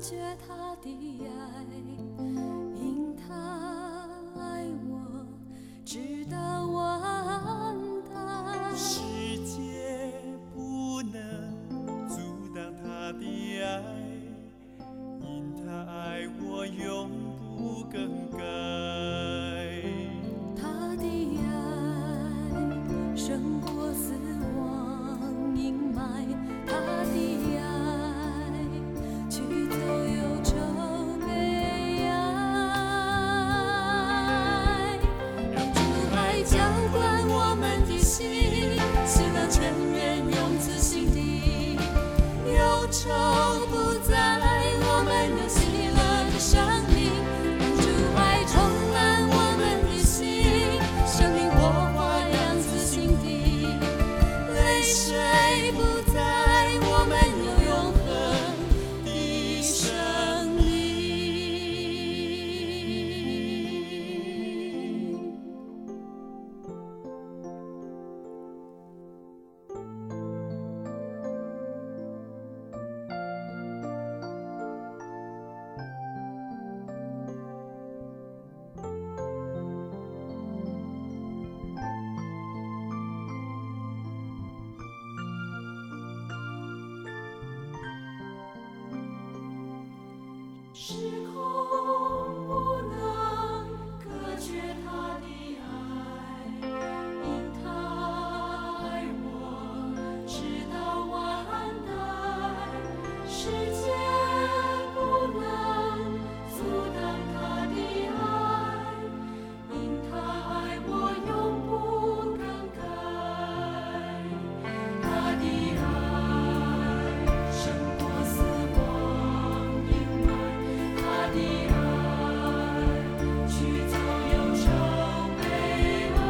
绝他的爱，因他爱我，直到完蛋。 世界不能阻挡他的爱，因他爱我永不更改。 他的爱胜过死亡阴霾，他的爱驱走忧愁悲哀，让主爱浇灌我们的心，喜乐全然永自心底，忧愁不在，我们有喜乐的生命，让主爱充满我们的心，生命火花扬自心底，泪水不在，我们有永恒的生命。时空不能隔绝他的爱，因他爱我，直到完蛋。世界不能阻挡他的爱，因他爱我永不更改。他的爱胜过死亡阴霾，他的爱驱走忧愁悲哀，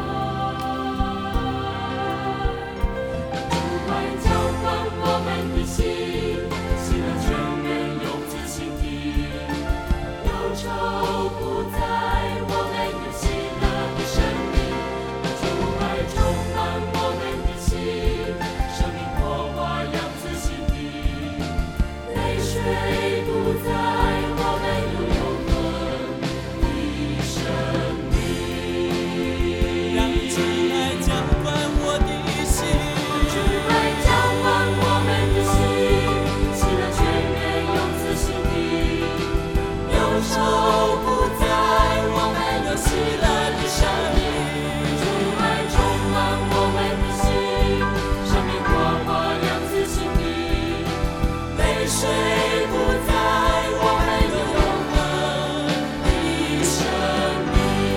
主爱浇灌我们的心，喜乐全然永自心底，忧愁不在，我们有喜乐的生命，主爱充满我们的心，生命火花扬自心底，泪水不在，我们有永恒的生命。 让主爱浇灌我的心， 主爱浇灌我们的心，喜乐全然永自心底，忧愁不在，我们有喜乐的生命。主爱充满我们的心，生命火花扬自心底，泪水不在，我们有永恒的生命。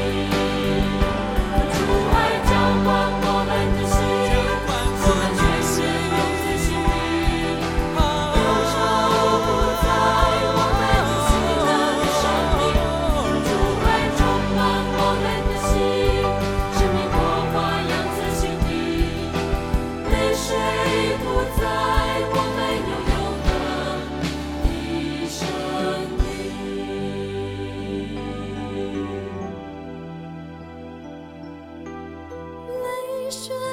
主爱浇灌我们的心，喜乐全然永自心底，忧愁不在，我们有喜乐的生命。主爱充满我们的心，生命火花扬自心底，泪水不在，我们有永恒的生命。泪水